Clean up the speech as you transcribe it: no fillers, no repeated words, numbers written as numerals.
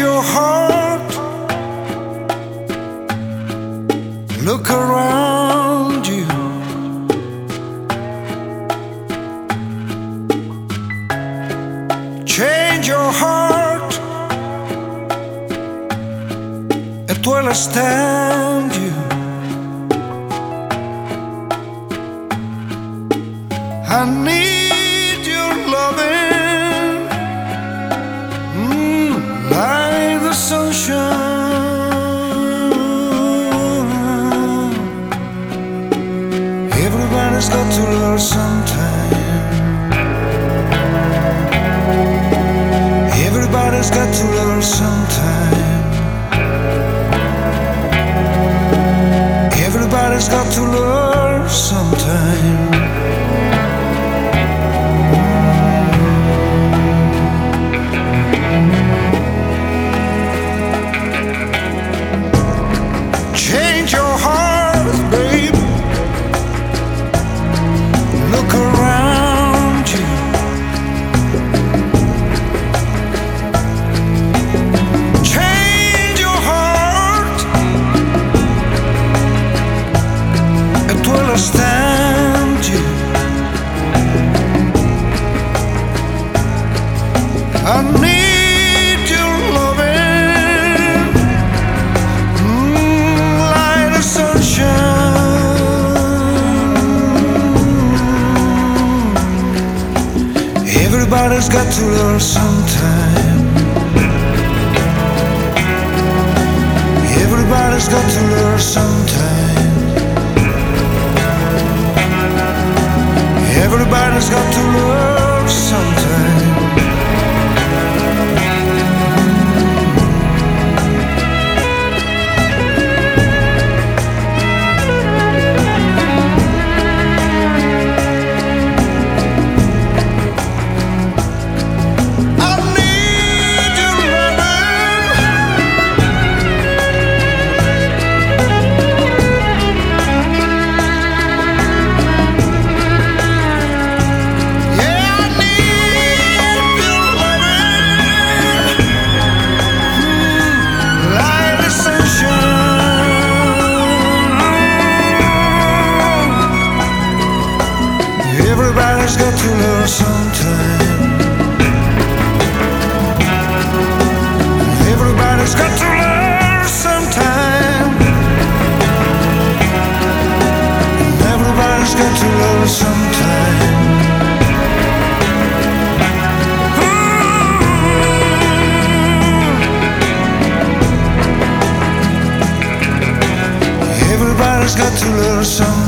your heart. Look around you. Change your heart. It will understand you. I need your loving, like the sunshine. Everybody's got to learn sometime. Everybody's got to learn sometime. Everybody's got to learn sometime. Change your heart, babe. Look around you. Change your heart. It will understand you. I need your loving, like the sunshine. Everybody's got to learn sometime. Everybody's got to learn sometime. Everybody's got to learn sometime. Everybody's got to learn sometime. Everybody's got to learn sometime. Everybody's got to learn sometime. Everybody's got to learn sometime.